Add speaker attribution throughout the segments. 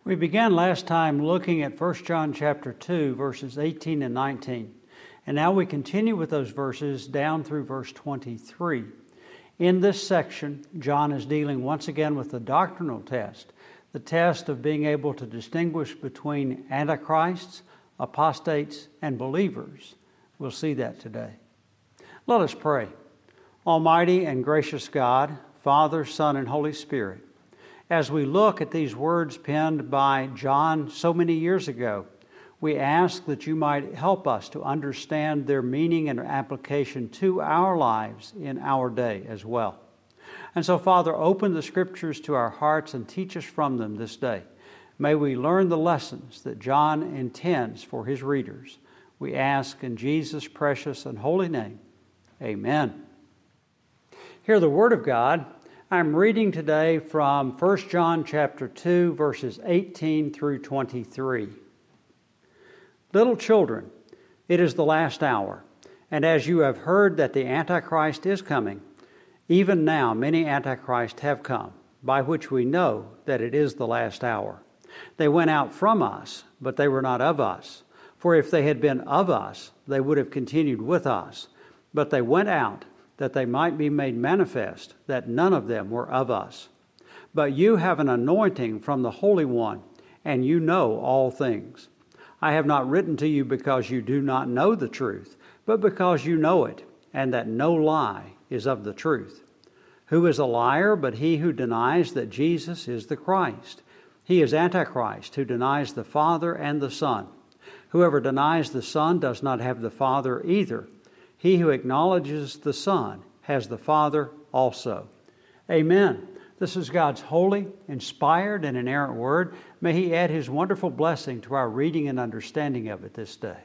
Speaker 1: We began last time looking at 1 John chapter 2, verses 18 and 19. And now we continue with those verses down through verse 23. In this section, John is dealing once again with the doctrinal test, the test of being able to distinguish between antichrists, apostates, and believers. We'll see that today. Let us pray. Almighty and gracious God, Father, Son, and Holy Spirit, as we look at these words penned by John so many years ago, we ask that you might help us to understand their meaning and application to our lives in our day as well. And so, Father, open the Scriptures to our hearts and teach us from them this day. May we learn the lessons that John intends for his readers. We ask in Jesus' precious and holy name. Amen. Hear the Word of God. I'm reading today from 1 John chapter 2, verses 18 through 23. Little children, it is the last hour, and as you have heard that the Antichrist is coming, even now many Antichrists have come, by which we know that it is the last hour. They went out from us, but they were not of us. For if they had been of us, they would have continued with us. But they went out, that they might be made manifest that none of them were of us. But you have an anointing from the Holy One, and you know all things. I have not written to you because you do not know the truth, but because you know it, and that no lie is of the truth. Who is a liar but he who denies that Jesus is the Christ? He is Antichrist, who denies the Father and the Son. Whoever denies the Son does not have the Father either. He who acknowledges the Son has the Father also. Amen. This is God's holy, inspired, and inerrant Word. May He add His wonderful blessing to our reading and understanding of it this day.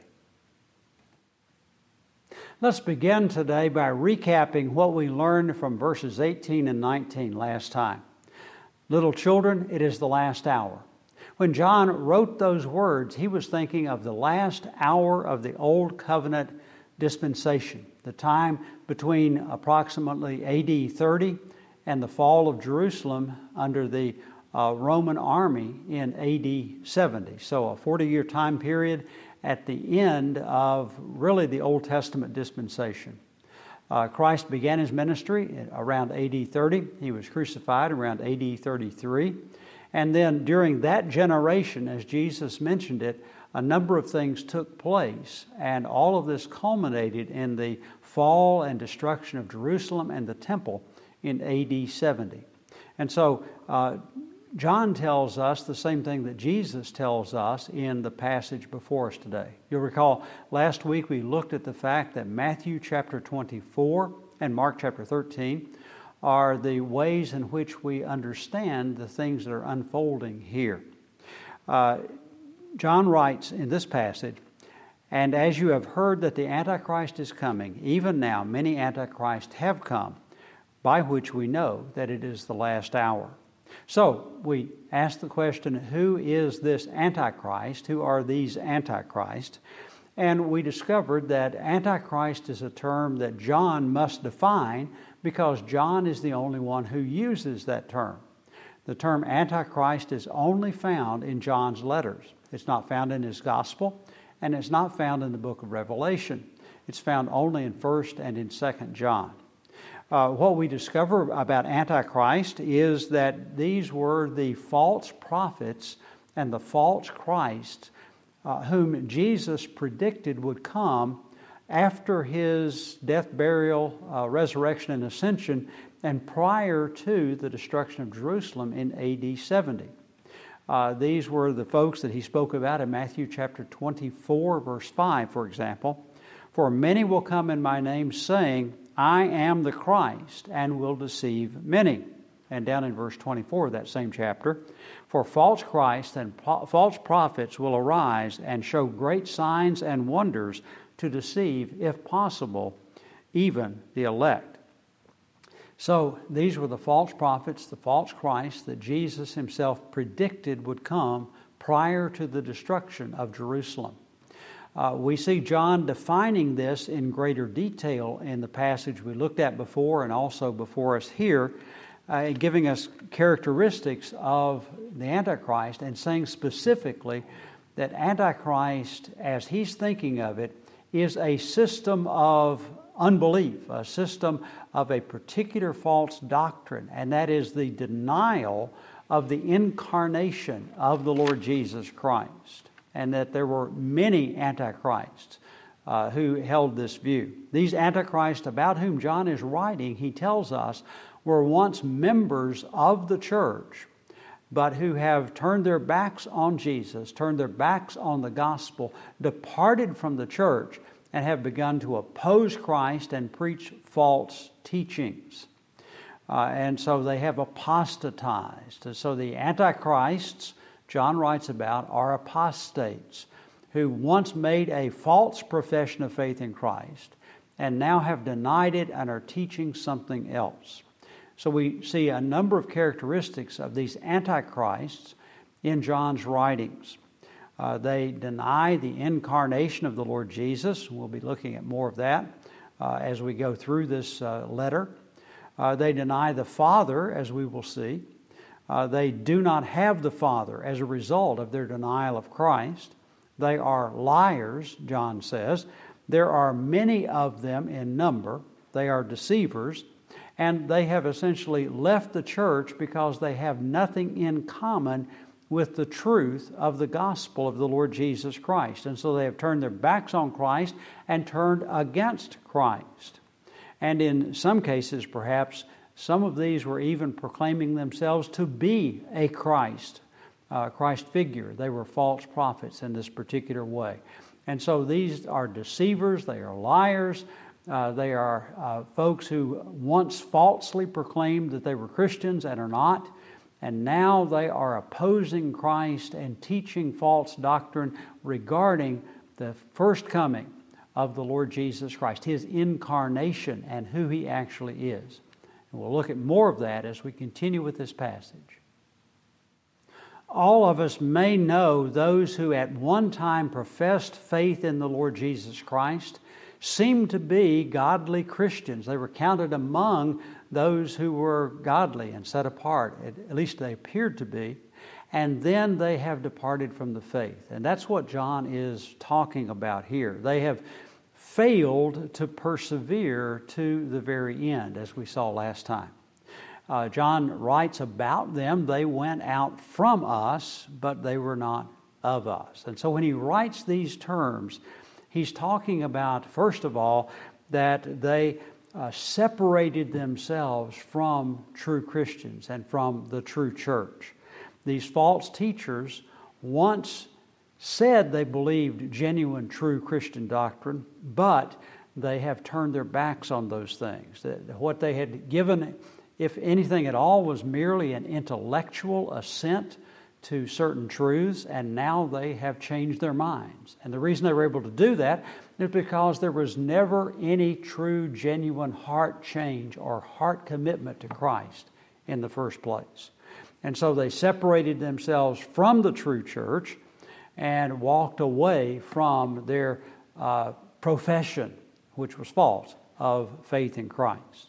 Speaker 1: Let's begin today by recapping what we learned from verses 18 and 19 last time. Little children, it is the last hour. When John wrote those words, he was thinking of the last hour of the Old Covenant dispensation, the time between approximately AD 30 and the fall of Jerusalem under the Roman army in AD 70. So a 40-year time period at the end of really the Old Testament dispensation. Christ began his ministry around AD 30. He was crucified around AD 33. And then during that generation, as Jesus mentioned it, a number of things took place, and all of this culminated in the fall and destruction of Jerusalem and the temple in AD 70. And so John tells us the same thing that Jesus tells us in the passage before us today. You'll recall last week we looked at the fact that Matthew chapter 24 and Mark chapter 13 are the ways in which we understand the things that are unfolding here. John writes in this passage, "And as you have heard that the Antichrist is coming, even now many Antichrists have come, by which we know that it is the last hour." So we ask the question, who is this Antichrist? Who are these Antichrists? And we discovered that Antichrist is a term that John must define because John is the only one who uses that term. The term Antichrist is only found in John's letters. It's not found in his gospel, and it's not found in the book of Revelation. It's found only in 1st and in 2nd John. What we discover about Antichrist is that these were the false prophets and the false Christ whom Jesus predicted would come after his death, burial, resurrection, and ascension, and prior to the destruction of Jerusalem in AD 70. These were the folks that he spoke about in Matthew chapter 24, verse 5, for example. "For many will come in my name, saying, I am the Christ, and will deceive many." And down in verse 24 of that same chapter, "For false Christs and false prophets will arise and show great signs and wonders to deceive, if possible, even the elect." So these were the false prophets, the false Christ that Jesus himself predicted would come prior to the destruction of Jerusalem. We see John defining this in greater detail in the passage we looked at before and also before us here. giving us characteristics of the Antichrist and saying specifically that Antichrist, as he's thinking of it, is a system of unbelief, a system of a particular false doctrine, and that is the denial of the incarnation of the Lord Jesus Christ, and that there were many antichrists who held this view. These antichrists about whom John is writing, he tells us, were once members of the church, but who have turned their backs on Jesus, turned their backs on the gospel, departed from the church, and have begun to oppose Christ and preach false teachings. And so they have apostatized. And so the antichrists John writes about are apostates who once made a false profession of faith in Christ and now have denied it and are teaching something else. So we see a number of characteristics of these antichrists in John's writings. They deny the incarnation of the Lord Jesus. We'll be looking at more of that as we go through this letter. They deny the Father, as we will see. They do not have the Father as a result of their denial of Christ. They are liars, John says. There are many of them in number. They are deceivers. And they have essentially left the church because they have nothing in common with the truth of the gospel of the Lord Jesus Christ. And so they have turned their backs on Christ and turned against Christ. And in some cases, perhaps, some of these were even proclaiming themselves to be a Christ figure. They were false prophets in this particular way. And so these are deceivers, they are liars, they are folks who once falsely proclaimed that they were Christians and are not. And now they are opposing Christ and teaching false doctrine regarding the first coming of the Lord Jesus Christ, His incarnation and who He actually is. And we'll look at more of that as we continue with this passage. All of us may know those who at one time professed faith in the Lord Jesus Christ, seemed to be godly Christians. They were counted among those who were godly and set apart. At least they appeared to be. And then they have departed from the faith. And that's what John is talking about here. They have failed to persevere to the very end, as we saw last time. John writes about them. They went out from us, but they were not of us. And so when he writes these terms, he's talking about, first of all, that they separated themselves from true Christians and from the true church. These false teachers once said they believed genuine, true Christian doctrine, but they have turned their backs on those things. What they had given, if anything at all, was merely an intellectual assent to certain truths, and now they have changed their minds. And the reason they were able to do that is because there was never any true, genuine heart change or heart commitment to Christ in the first place. And so they separated themselves from the true church and walked away from their profession, which was false, of faith in Christ.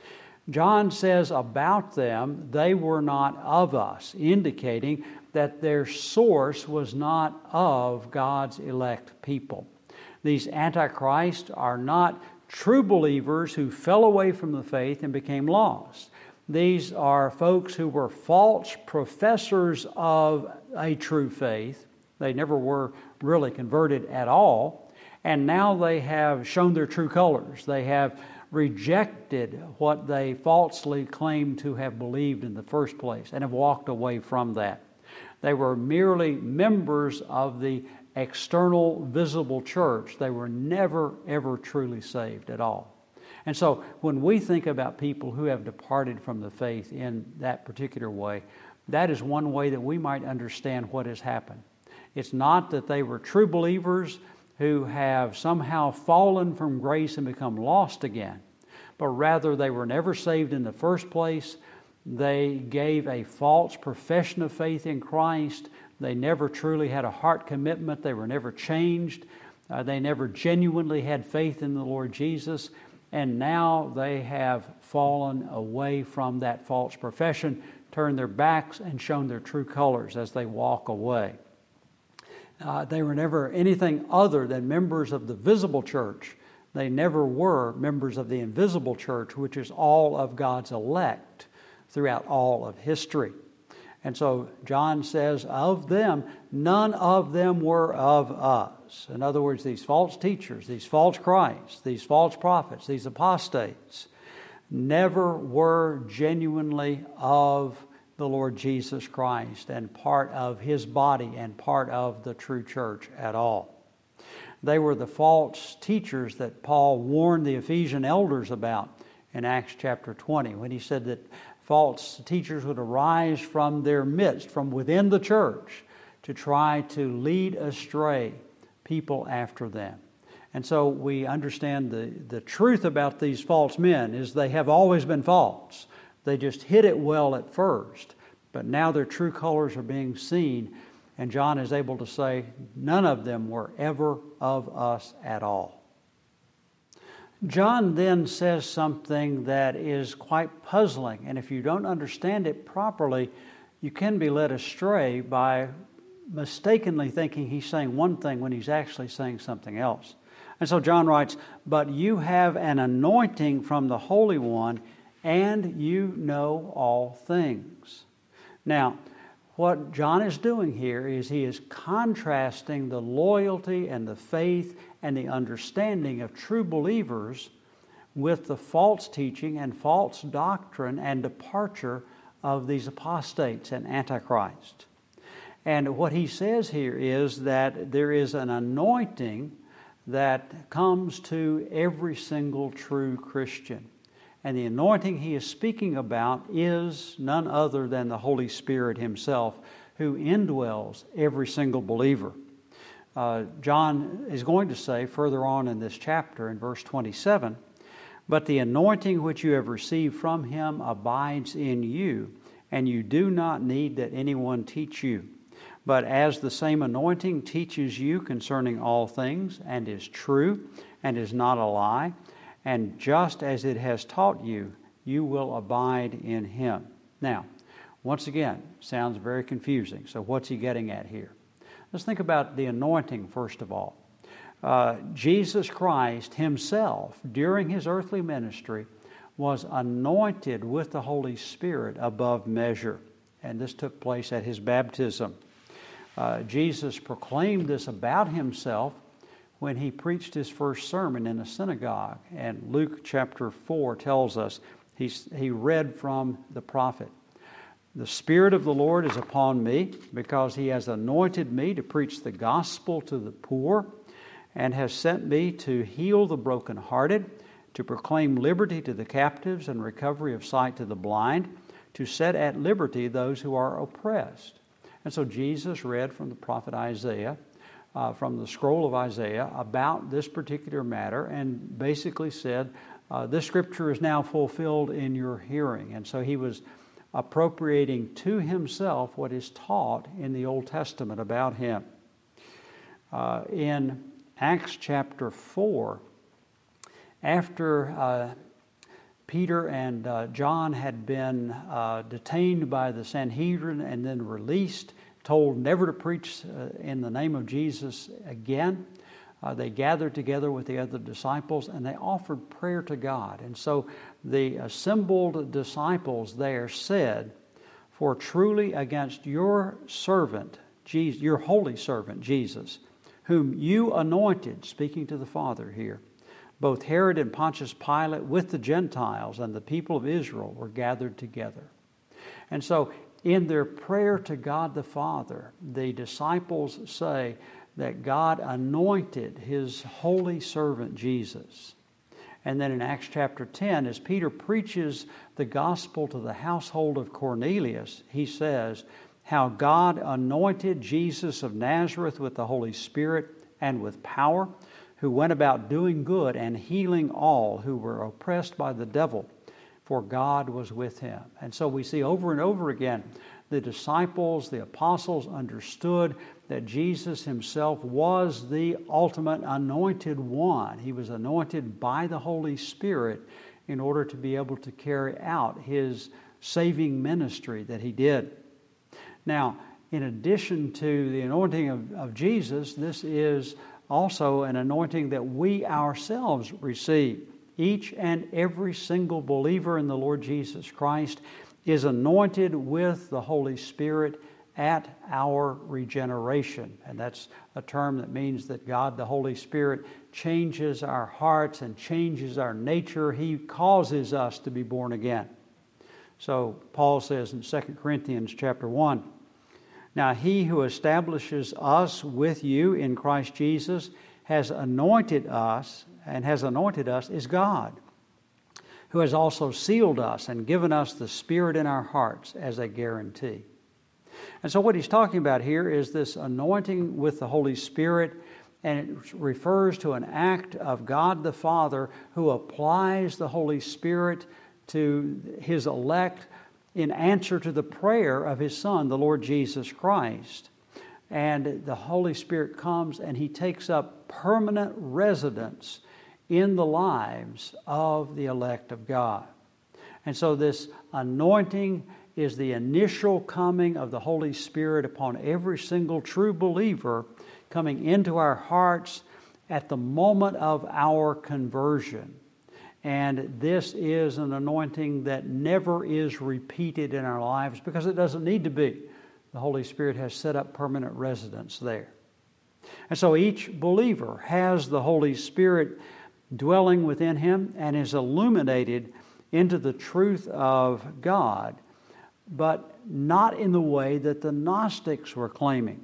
Speaker 1: John says about them, they were not of us, indicating that their source was not of God's elect people. These antichrists are not true believers who fell away from the faith and became lost. These are folks who were false professors of a true faith. They never were really converted at all. And now they have shown their true colors. They have rejected what they falsely claimed to have believed in the first place and have walked away from that. They were merely members of the external, visible church. They were never, ever truly saved at all. And so when we think about people who have departed from the faith in that particular way, that is one way that we might understand what has happened. It's not that they were true believers who have somehow fallen from grace and become lost again, but rather they were never saved in the first place. They gave a false profession of faith in Christ. They never truly had a heart commitment. They were never changed. They never genuinely had faith in the Lord Jesus. and now they have fallen away from that false profession, turned their backs, and shown their true colors as they walk away. They were never anything other than members of the visible church. They never were members of the invisible church, which is all of God's elect throughout all of history. And so John says of them, none of them were of us. In other words, these false teachers, these false Christs, these false prophets, these apostates, never were genuinely of the Lord Jesus Christ and part of His body and part of the true church at all. They were the false teachers that Paul warned the Ephesian elders about in Acts chapter 20, when he said that false teachers would arise from their midst, from within the church, to try to lead astray people after them. And so we understand the truth about these false men is they have always been false. They just hid it well at first, but now their true colors are being seen, and John is able to say none of them were ever of us at all. John then says something that is quite puzzling, and if you don't understand it properly, you can be led astray by mistakenly thinking he's saying one thing when he's actually saying something else. And so John writes, "But you have an anointing from the Holy One, and you know all things." Now, what John is doing here is he is contrasting the loyalty and the faith and the understanding of true believers with the false teaching and false doctrine and departure of these apostates and antichrist. And what he says here is that there is an anointing that comes to every single true Christian. And the anointing he is speaking about is none other than the Holy Spirit Himself, who indwells every single believer. John is going to say further on in this chapter, in verse 27, "But the anointing which you have received from Him abides in you, and you do not need that anyone teach you. But as the same anointing teaches you concerning all things, and is true, and is not a lie, and just as it has taught you, you will abide in Him." Now, once again, sounds very confusing. So what's he getting at here? Let's think about the anointing first of all. Jesus Christ Himself, during His earthly ministry, was anointed with the Holy Spirit above measure. And this took place at His baptism. Jesus proclaimed this about Himself when He preached His first sermon in a synagogue. And Luke chapter 4 tells us, he read from the prophet, "The Spirit of the Lord is upon me, because He has anointed me to preach the gospel to the poor, and has sent me to heal the brokenhearted, to proclaim liberty to the captives and recovery of sight to the blind, to set at liberty those who are oppressed." And so Jesus read from the prophet Isaiah, from the scroll of Isaiah, about this particular matter, and basically said, this scripture is now fulfilled in your hearing. And so he was appropriating to himself what is taught in the Old Testament about him. In Acts chapter 4, after Peter and John had been detained by the Sanhedrin and then released, told never to preach in the name of Jesus again, they gathered together with the other disciples and they offered prayer to God. And so the assembled disciples there said, "For truly against your servant, Jesus, your holy servant Jesus, whom you anointed," speaking to the Father here, "both Herod and Pontius Pilate with the Gentiles and the people of Israel were gathered together." And so in their prayer to God the Father, the disciples say that God anointed His holy servant Jesus. And then in Acts chapter 10, as Peter preaches the gospel to the household of Cornelius, he says, "How God anointed Jesus of Nazareth with the Holy Spirit and with power, who went about doing good and healing all who were oppressed by the devil, for God was with Him." And so we see over and over again The disciples, the apostles understood that Jesus himself was the ultimate anointed one. He was anointed by the Holy Spirit in order to be able to carry out his saving ministry that he did. Now, in addition to the anointing of Jesus, this is also an anointing that we ourselves receive. Each and every single believer in the Lord Jesus Christ is anointed with the Holy Spirit at our regeneration. And that's a term that means that God, the Holy Spirit, changes our hearts and changes our nature. He causes us to be born again. So Paul says in 2 Corinthians chapter 1, "Now he who establishes us with you in Christ Jesus has anointed us is God, who has also sealed us and given us the Spirit in our hearts as a guarantee." And so what he's talking about here is this anointing with the Holy Spirit, and it refers to an act of God the Father who applies the Holy Spirit to His elect in answer to the prayer of His Son, the Lord Jesus Christ. And the Holy Spirit comes and He takes up permanent residence in the lives of the elect of God. And so this anointing is the initial coming of the Holy Spirit upon every single true believer, coming into our hearts at the moment of our conversion. And this is an anointing that never is repeated in our lives because it doesn't need to be. The Holy Spirit has set up permanent residence there. And so each believer has the Holy Spirit dwelling within him and is illuminated into the truth of God, but not in the way that the Gnostics were claiming.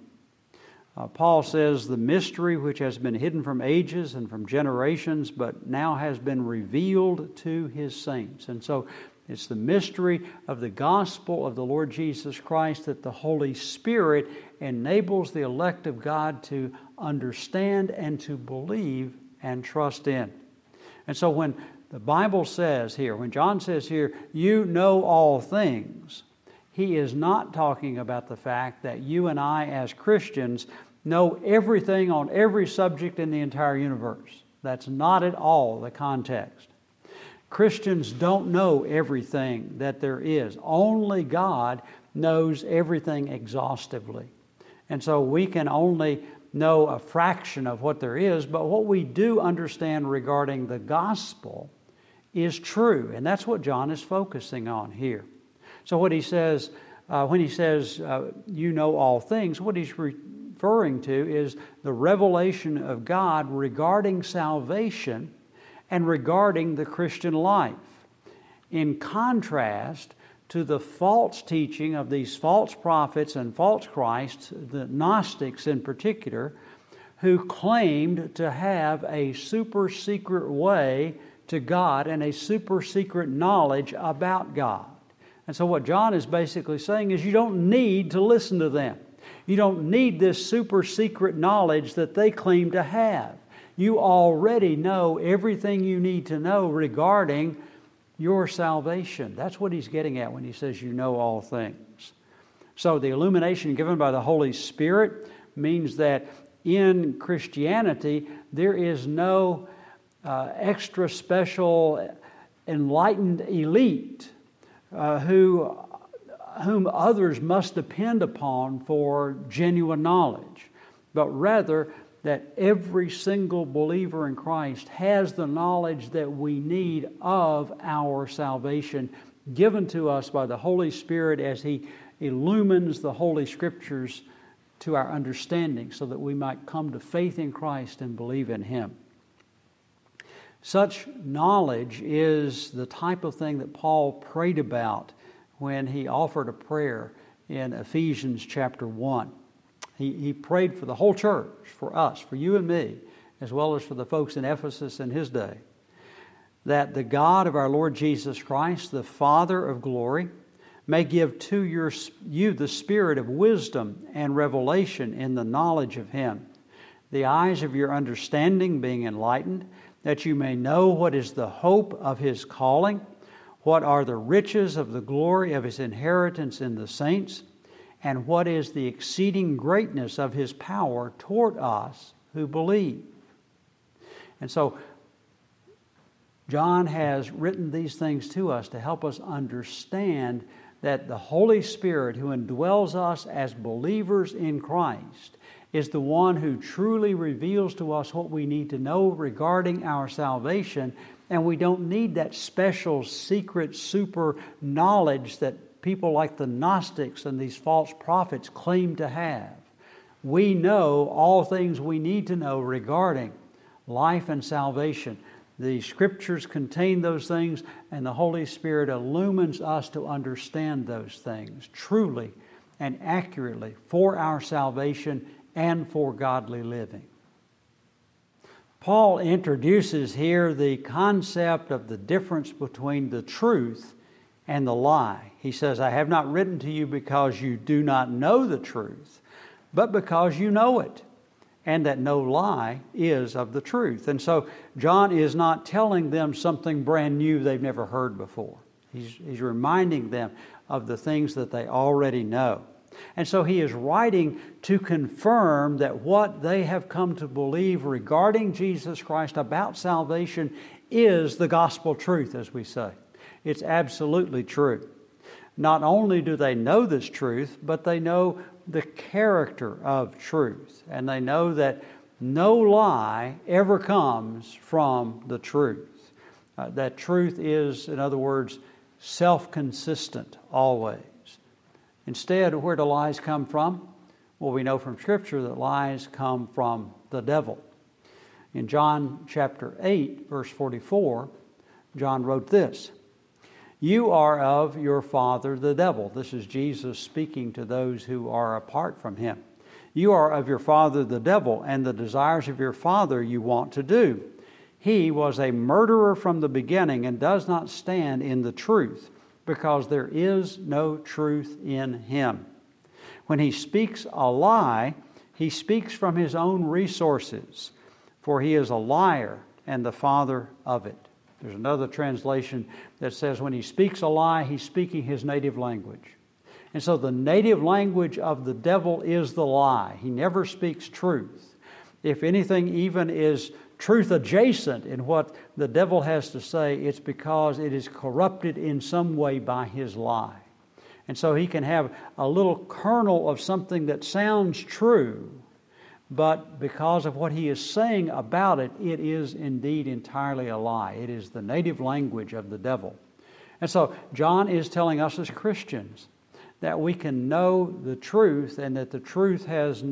Speaker 1: Paul says, "The mystery which has been hidden from ages and from generations, but now has been revealed to His saints." And so it's the mystery of the gospel of the Lord Jesus Christ that the Holy Spirit enables the elect of God to understand and to believe and trust in. And so when the Bible says here, when John says here, "You know all things," he is not talking about the fact that you and I as Christians know everything on every subject in the entire universe. That's not at all the context. Christians don't know everything that there is. Only God knows everything exhaustively. And so we can only know a fraction of what there is, but what we do understand regarding the gospel is true. And that's what John is focusing on here. So what he says, when he says, "You know all things," what he's referring to is the revelation of God regarding salvation and regarding the Christian life. In contrast to the false teaching of these false prophets and false Christs, the Gnostics in particular, who claimed to have a super secret way to God and a super secret knowledge about God. And so what John is basically saying is you don't need to listen to them. You don't need this super secret knowledge that they claim to have. You already know everything you need to know regarding your salvation. That's what he's getting at when he says you know all things. So the illumination given by the Holy Spirit means that in Christianity there is no extra special enlightened elite whom others must depend upon for genuine knowledge, but rather that every single believer in Christ has the knowledge that we need of our salvation given to us by the Holy Spirit as He illumines the Holy Scriptures to our understanding so that we might come to faith in Christ and believe in Him. Such knowledge is the type of thing that Paul prayed about when he offered a prayer in Ephesians chapter 1. He prayed for the whole church, for us, for you and me, as well as for the folks in Ephesus in his day, that the God of our Lord Jesus Christ, the Father of glory, may give to you the spirit of wisdom and revelation in the knowledge of Him, the eyes of your understanding being enlightened, that you may know what is the hope of His calling, what are the riches of the glory of His inheritance in the saints, and what is the exceeding greatness of His power toward us who believe. And so, John has written these things to us to help us understand that the Holy Spirit who indwells us as believers in Christ is the one who truly reveals to us what we need to know regarding our salvation, and we don't need that special, secret, super knowledge that people like the Gnostics and these false prophets claim to have. We know all things we need to know regarding life and salvation. The Scriptures contain those things, and the Holy Spirit illumines us to understand those things truly and accurately for our salvation and for godly living. Paul introduces here the concept of the difference between the truth and the lie. He says, I have not written to you because you do not know the truth, but because you know it, and that no lie is of the truth. And so John is not telling them something brand new they've never heard before. He's reminding them of the things that they already know. And so he is writing to confirm that what they have come to believe regarding Jesus Christ about salvation is the gospel truth, as we say. It's absolutely true. Not only do they know this truth, but they know the character of truth. And they know that no lie ever comes from the truth. That truth is, in other words, self-consistent always. Instead, where do lies come from? Well, we know from Scripture that lies come from the devil. In John chapter 8, verse 44, John wrote this, You are of your father the devil. This is Jesus speaking to those who are apart from him. You are of your father the devil, and the desires of your father you want to do. He was a murderer from the beginning and does not stand in the truth, because there is no truth in him. When he speaks a lie, he speaks from his own resources, for he is a liar and the father of it. There's another translation that says when he speaks a lie, he's speaking his native language. And so the native language of the devil is the lie. He never speaks truth. If anything even is truth adjacent in what the devil has to say, it's because it is corrupted in some way by his lie. And so he can have a little kernel of something that sounds true, but because of what he is saying about it, it is indeed entirely a lie. It is the native language of the devil. And so John is telling us as Christians that we can know the truth, and that the truth has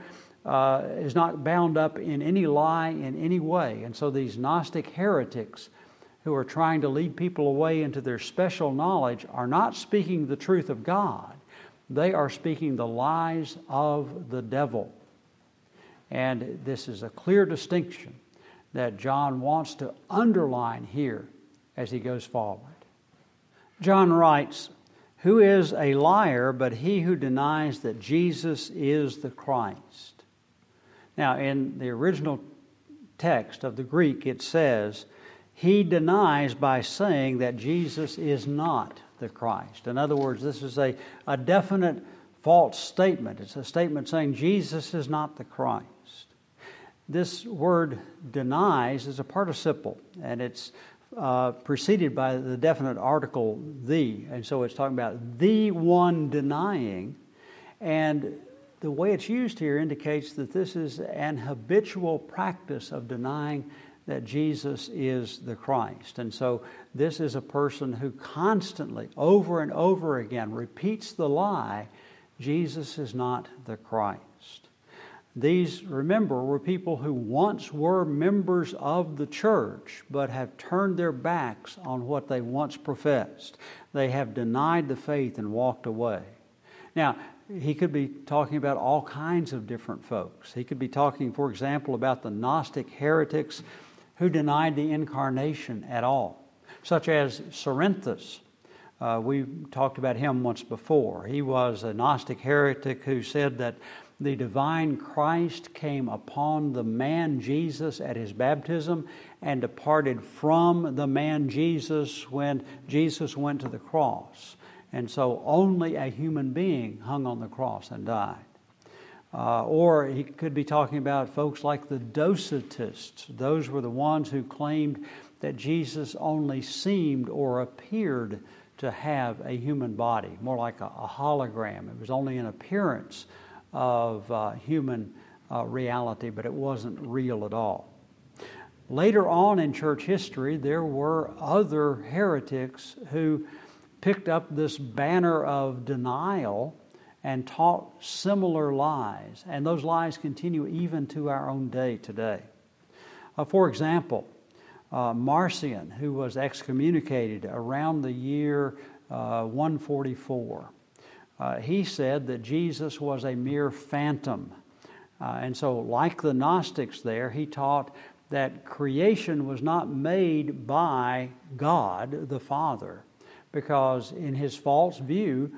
Speaker 1: is not bound up in any lie in any way. And so these Gnostic heretics who are trying to lead people away into their special knowledge are not speaking the truth of God. They are speaking the lies of the devil. And this is a clear distinction that John wants to underline here as he goes forward. John writes, Who is a liar but he who denies that Jesus is the Christ? Now, in the original text of the Greek, it says, he denies by saying that Jesus is not the Christ. In other words, this is a definite false statement. It's a statement saying Jesus is not the Christ. This word denies is a participle, and it's preceded by the definite article the. And so it's talking about the one denying. And the way it's used here indicates that this is an habitual practice of denying that Jesus is the Christ. And so this is a person who constantly, over and over again, repeats the lie, Jesus is not the Christ. These, remember, were people who once were members of the church, but have turned their backs on what they once professed. They have denied the faith and walked away. Now, he could be talking about all kinds of different folks. He could be talking, for example, about the Gnostic heretics who denied the incarnation at all, such as Cerinthus. We talked about him once before. He was a Gnostic heretic who said that the divine Christ came upon the man Jesus at his baptism and departed from the man Jesus when Jesus went to the cross. And so only a human being hung on the cross and died. Or he could be talking about folks like the Docetists. Those were the ones who claimed that Jesus only seemed or appeared to have a human body, more like a hologram. It was only an appearance of human reality, but it wasn't real at all. Later on in church history, there were other heretics who picked up this banner of denial and taught similar lies. And those lies continue even to our own day today. For example, Marcion, who was excommunicated around the year 144, he said that Jesus was a mere phantom. And so, like the Gnostics there, he taught that creation was not made by God the Father, because in his false view,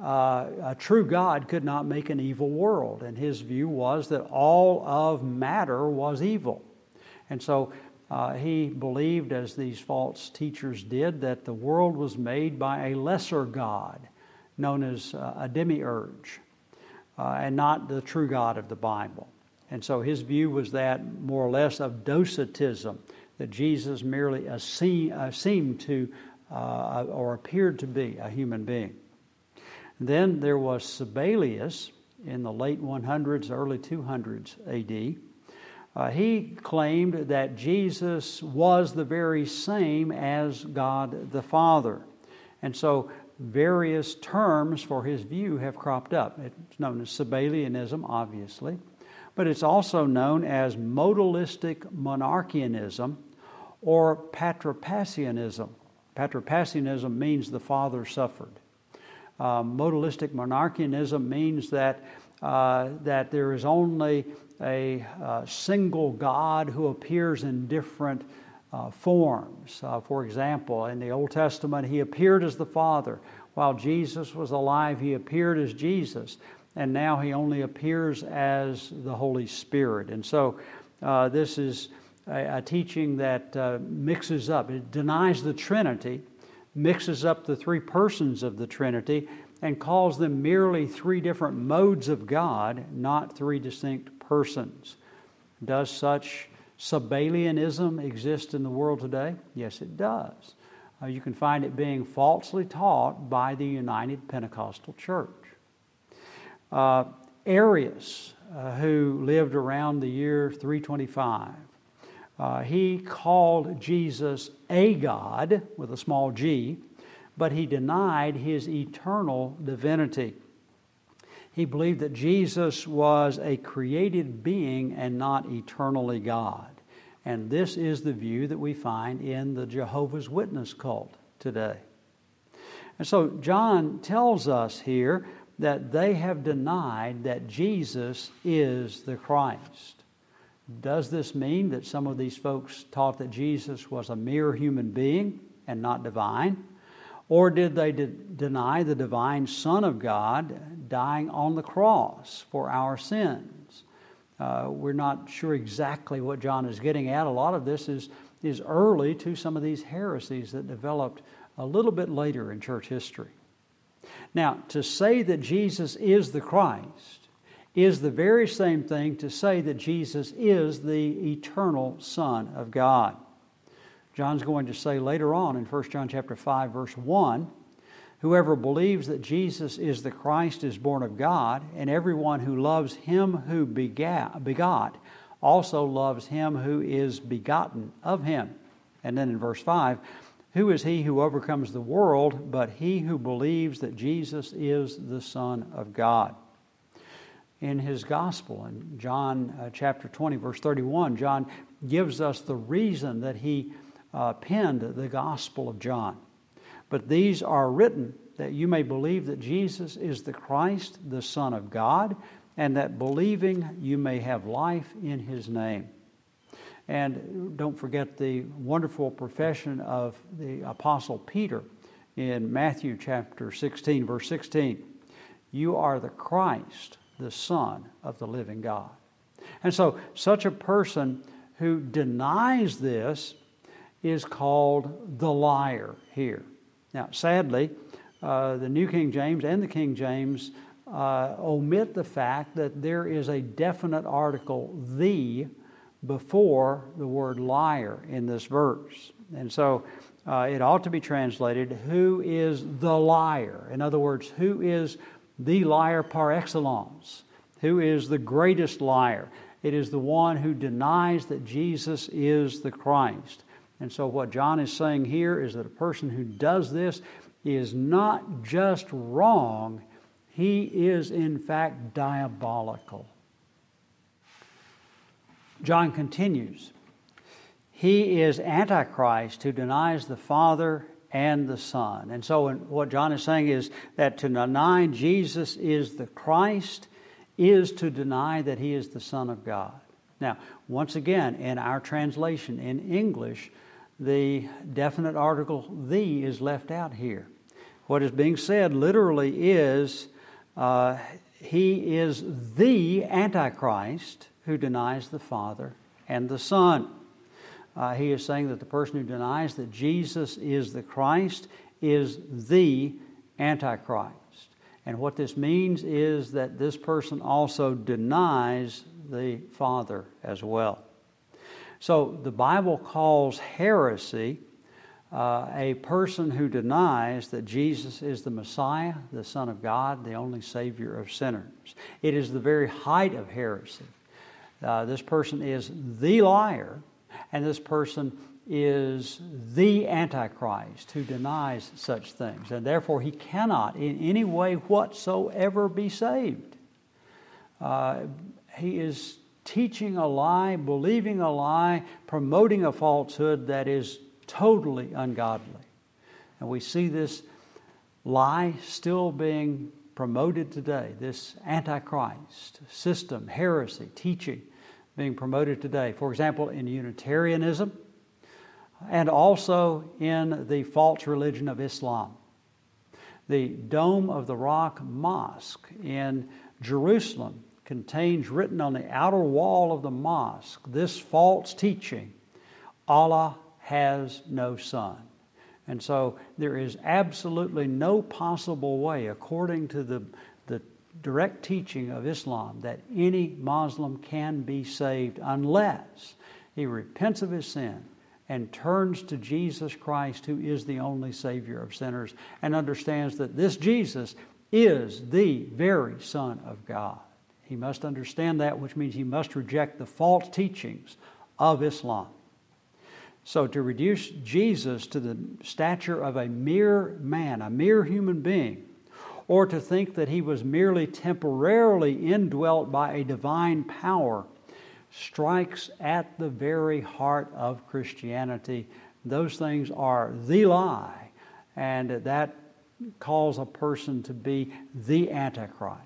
Speaker 1: a true God could not make an evil world. And his view was that all of matter was evil. And so he believed, as these false teachers did, that the world was made by a lesser God known as a demiurge, and not the true God of the Bible. And so his view was that, more or less, of Docetism, that Jesus merely seemed to or appeared to be a human being. Then there was Sabellius in the late 100s, early 200s A.D. He claimed that Jesus was the very same as God the Father. And so various terms for his view have cropped up. It's known as Sabellianism, obviously, but it's also known as modalistic monarchianism or patripassianism. Patripassianism means the Father suffered. Modalistic monarchianism means that there is only a single God who appears in different forms. For example, in the Old Testament, he appeared as the Father. While Jesus was alive, he appeared as Jesus. And now he only appears as the Holy Spirit. And so this is a teaching that mixes up. It denies the Trinity, mixes up the three persons of the Trinity, and calls them merely three different modes of God, not three distinct persons. Does such Sabellianism exist in the world today? Yes, it does. You can find it being falsely taught by the United Pentecostal Church. Arius, who lived around the year 325, he called Jesus a God with a small g, but he denied his eternal divinity. He believed that Jesus was a created being and not eternally God. And this is the view that we find in the Jehovah's Witness cult today. And so John tells us here that they have denied that Jesus is the Christ. Does this mean that some of these folks taught that Jesus was a mere human being and not divine? Or did they deny the divine Son of God dying on the cross for our sins? We're not sure exactly what John is getting at. A lot of this is early to some of these heresies that developed a little bit later in church history. Now, to say that Jesus is the Christ is the very same thing to say that Jesus is the eternal Son of God. John's going to say later on in 1 John chapter 5, verse 1, whoever believes that Jesus is the Christ is born of God, and everyone who loves him who begot also loves him who is begotten of him. And then in verse 5, who is he who overcomes the world but he who believes that Jesus is the Son of God? In his gospel, in John chapter 20, verse 31, John gives us the reason that he penned the Gospel of John. But these are written that you may believe that Jesus is the Christ, the Son of God, and that believing you may have life in his name. And don't forget the wonderful profession of the Apostle Peter in Matthew chapter 16, verse 16. You are the Christ, the Son of the living God. And so such a person who denies this is called the liar here. Now, sadly, the New King James and the King James omit the fact that there is a definite article, the, before the word liar in this verse. And so it ought to be translated, who is the liar? In other words, who is the liar par excellence? Who is the greatest liar? It is the one who denies that Jesus is the Christ. And so what John is saying here is that a person who does this is not just wrong, he is in fact diabolical. John continues, he is Antichrist who denies the Father and the Son. And so what John is saying is that to deny Jesus is the Christ is to deny that he is the Son of God. Now, once again, in our translation in English, the definite article the is left out here. What is being said literally is he is the Antichrist who denies the Father and the Son. He is saying that the person who denies that Jesus is the Christ is the Antichrist. And what this means is that this person also denies the Father as well. So the Bible calls heresy a person who denies that Jesus is the Messiah, the Son of God, the only Savior of sinners. It is the very height of heresy. This person is the liar, and this person is the Antichrist who denies such things. And therefore he cannot in any way whatsoever be saved. He is teaching a lie, believing a lie, promoting a falsehood that is totally ungodly. And we see this lie still being promoted today, this Antichrist system, heresy, teaching being promoted today. For example, in Unitarianism, and also in the false religion of Islam. The Dome of the Rock Mosque in Jerusalem contains written on the outer wall of the mosque this false teaching, Allah has no son. And so there is absolutely no possible way, according to the direct teaching of Islam, that any Muslim can be saved unless he repents of his sin and turns to Jesus Christ, who is the only Savior of sinners, and understands that this Jesus is the very Son of God. He must understand that, which means he must reject the false teachings of Islam. So to reduce Jesus to the stature of a mere man, a mere human being, or to think that he was merely temporarily indwelt by a divine power, strikes at the very heart of Christianity. Those things are the lie, and that calls a person to be the Antichrist.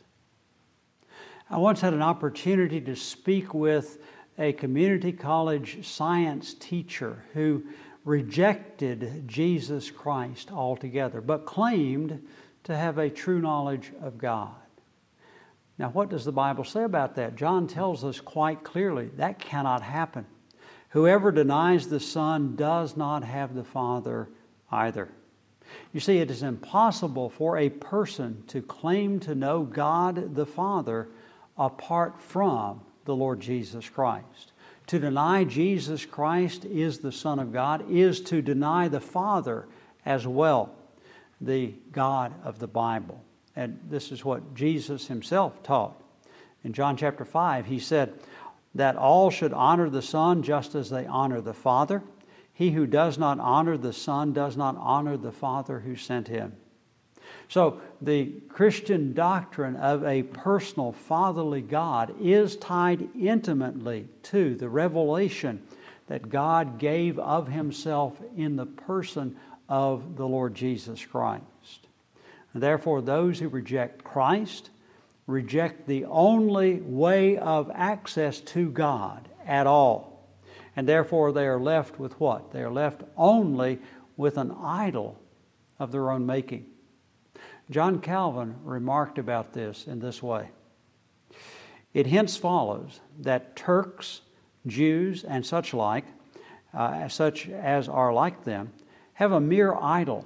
Speaker 1: I once had an opportunity to speak with a community college science teacher who rejected Jesus Christ altogether, but claimed to have a true knowledge of God. Now, what does the Bible say about that? John tells us quite clearly that cannot happen. Whoever denies the Son does not have the Father either. You see, it is impossible for a person to claim to know God the Father apart from the Lord Jesus Christ. To deny Jesus Christ is the Son of God is to deny the Father as well, the God of the Bible. And this is what Jesus himself taught. In John chapter 5, he said that all should honor the Son just as they honor the Father. He who does not honor the Son does not honor the Father who sent him. So the Christian doctrine of a personal fatherly God is tied intimately to the revelation that God gave of himself in the person of the Lord Jesus Christ. And therefore, those who reject Christ reject the only way of access to God at all. And therefore, they are left with what? They are left only with an idol of their own making. John Calvin remarked about this in this way. It hence follows that Turks, Jews, and such as are like them, have a mere idol,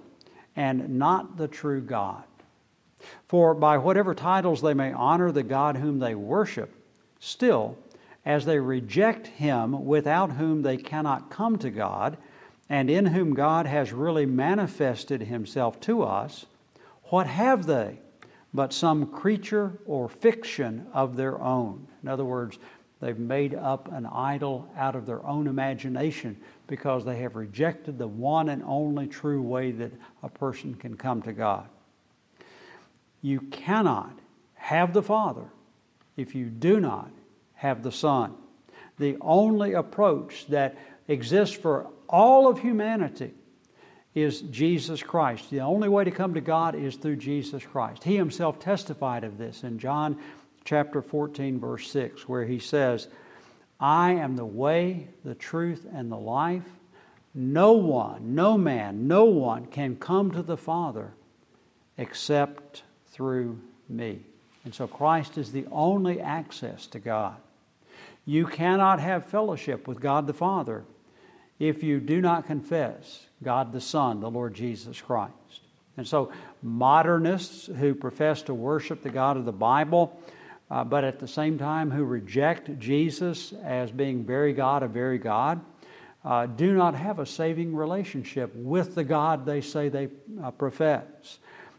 Speaker 1: and not the true God. For by whatever titles they may honor the God whom they worship, still, as they reject Him without whom they cannot come to God, and in whom God has really manifested Himself to us, what have they but some creature or fiction of their own? In other words, they've made up an idol out of their own imagination because they have rejected the one and only true way that a person can come to God. You cannot have the Father if you do not have the Son. The only approach that exists for all of humanity is Jesus Christ. The only way to come to God is through Jesus Christ. He Himself testified of this in John chapter 14, verse 6, where He says, I am the way, the truth, and the life. No one, no man, no one can come to the Father except through me. And so Christ is the only access to God. You cannot have fellowship with God the Father if you do not confess God the Son, the Lord Jesus Christ. And so modernists who profess to worship the God of the Bible, but at the same time who reject Jesus as being very God of very God, do not have a saving relationship with the God they say they profess.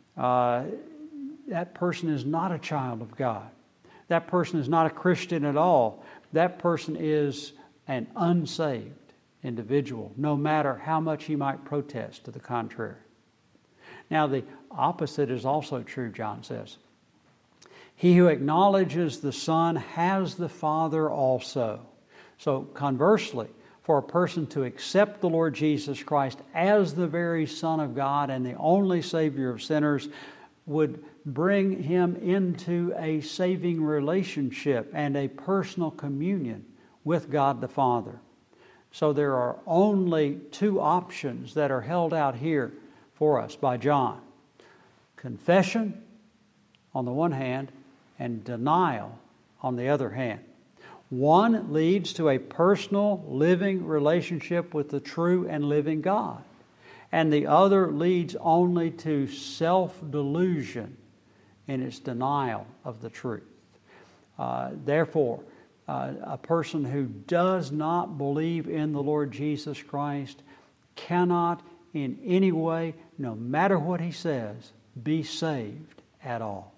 Speaker 1: That person is not a child of God. That person is not a Christian at all. That person is an unsaved individual, no matter how much he might protest to the contrary. Now, the opposite is also true, John says. He who acknowledges the Son has the Father also. So, conversely, for a person to accept the Lord Jesus Christ as the very Son of God and the only Savior of sinners would bring him into a saving relationship and a personal communion with God the Father. So there are only two options that are held out here for us by John. Confession on the one hand and denial on the other hand. One leads to a personal living relationship with the true and living God, and the other leads only to self-delusion in its denial of the truth. Therefore, a person who does not believe in the Lord Jesus Christ cannot in any way, no matter what he says, be saved at all.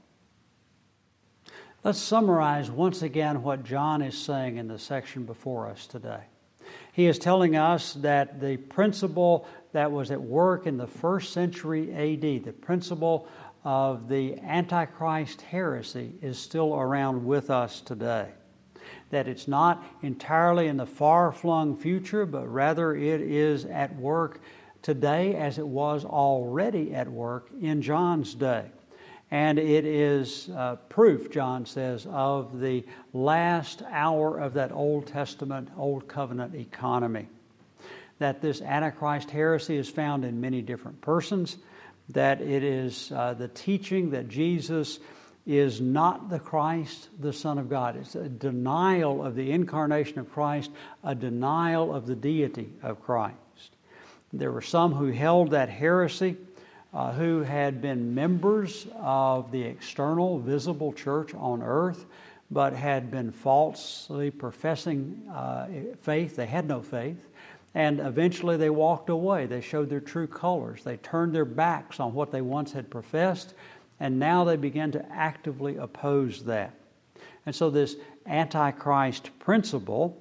Speaker 1: Let's summarize once again what John is saying in the section before us today. He is telling us that the principle that was at work in the first century A.D., the principle of the Antichrist heresy, is still around with us today. That it's not entirely in the far-flung future, but rather it is at work today as it was already at work in John's day. And it is proof, John says, of the last hour of that Old Testament, Old Covenant economy. That this Antichrist heresy is found in many different persons. That it is the teaching that Jesus is not the Christ, the Son of God. It's a denial of the incarnation of Christ, a denial of the deity of Christ. There were some who held that heresy, who had been members of the external, visible church on earth, but had been falsely professing faith. They had no faith. And eventually they walked away. They showed their true colors. They turned their backs on what they once had professed, and now they began to actively oppose that. And so this Antichrist principle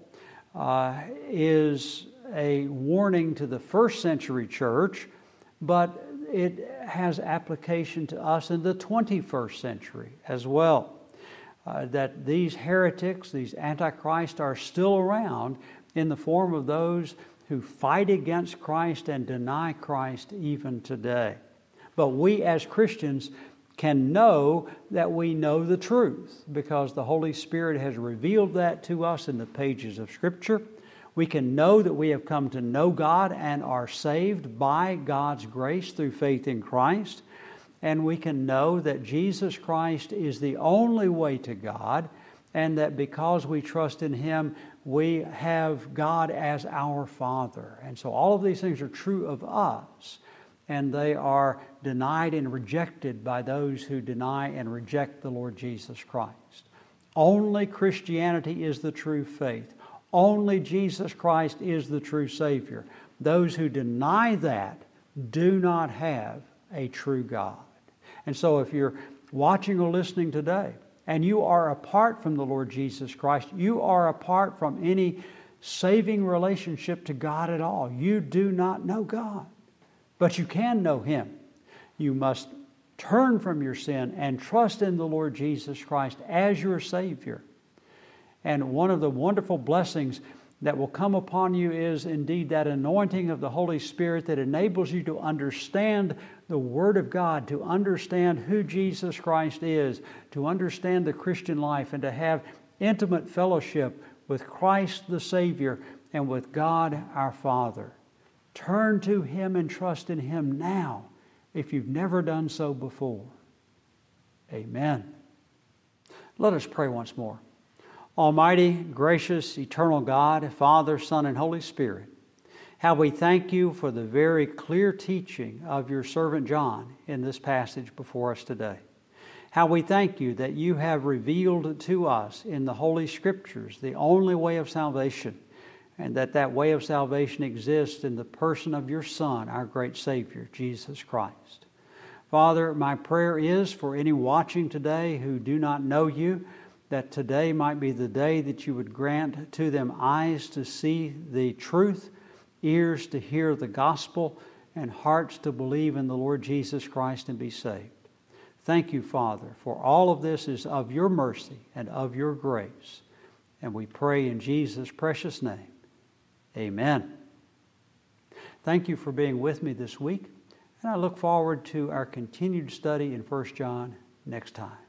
Speaker 1: is a warning to the first century church, but it has application to us in the 21st century as well. That these heretics, these antichrists, are still around in the form of those who fight against Christ and deny Christ even today. But we as Christians can know that we know the truth because the Holy Spirit has revealed that to us in the pages of Scripture. We can know that we have come to know God and are saved by God's grace through faith in Christ. And we can know that Jesus Christ is the only way to God, and that because we trust in Him, we have God as our Father. And so all of these things are true of us. and they are denied and rejected by those who deny and reject the Lord Jesus Christ. Only Christianity is the true faith. Only Jesus Christ is the true Savior. Those who deny that do not have a true God. And so if you're watching or listening today, and you are apart from the Lord Jesus Christ, you are apart from any saving relationship to God at all. You do not know God, but you can know Him. You must turn from your sin and trust in the Lord Jesus Christ as your Savior. And one of the wonderful blessings that will come upon you is indeed that anointing of the Holy Spirit that enables you to understand the Word of God, to understand who Jesus Christ is, to understand the Christian life, and to have intimate fellowship with Christ the Savior and with God our Father. Turn to Him and trust in Him now if you've never done so before. Amen. Let us pray once more. Almighty, gracious, eternal God, Father, Son, and Holy Spirit, how we thank You for the very clear teaching of Your servant John in this passage before us today. How we thank You that You have revealed to us in the Holy Scriptures the only way of salvation, and that way of salvation exists in the person of Your Son, our great Savior, Jesus Christ. Father, my prayer is for any watching today who do not know You, that today might be the day that You would grant to them eyes to see the truth, ears to hear the gospel, and hearts to believe in the Lord Jesus Christ and be saved. Thank You, Father, for all of this is of Your mercy and of Your grace. And we pray in Jesus' precious name. Amen. Thank you for being with me this week, and I look forward to our continued study in 1 John next time.